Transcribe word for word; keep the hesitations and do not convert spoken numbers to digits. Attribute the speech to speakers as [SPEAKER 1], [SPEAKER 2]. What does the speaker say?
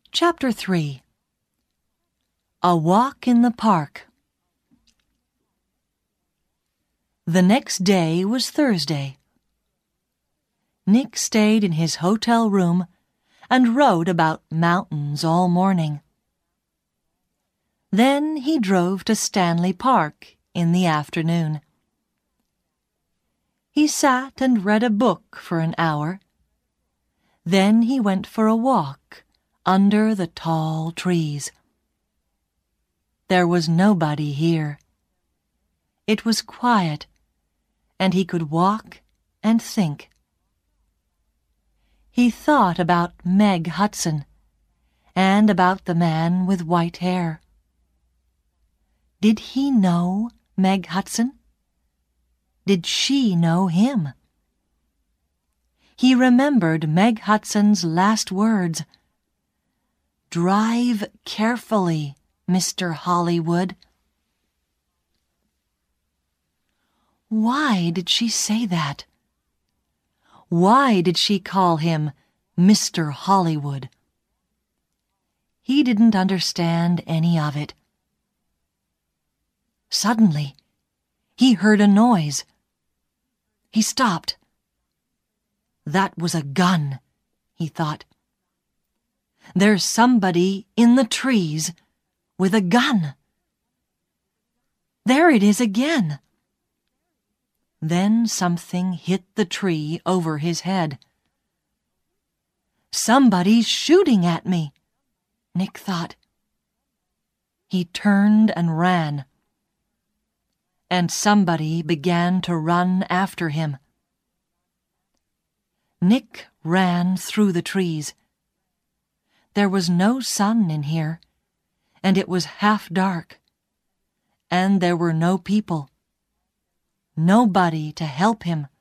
[SPEAKER 1] Chapter three. A Walk in the Park. The next day was Thursday. Nick stayed in his hotel room and wrote about mountains all morning. Then he drove to Stanley Park in the afternoon. He sat and read a book for an hour. Then he went for a walk under the tall trees. There was nobody here. It was quiet, and he could walk and think. He thought about Meg Hudson and about the man with white hair. Did he know Meg Hudson? Did she know him? He remembered Meg Hudson's last words. "Drive carefully, Mister Hollywood." Why did she say that? Why did she call him Mister Hollywood? He didn't understand any of it. Suddenly, he heard a noise. He stopped. That was a gun, he thought. There's somebody in the trees with a gun. There it is again. Then something hit the tree over his head. Somebody's shooting at me, Nick thought. He turned and ran. And somebody began to run after him. Nick ran through the trees. There was no sun in here, and it was half dark. And there were no people. Nobody to help him.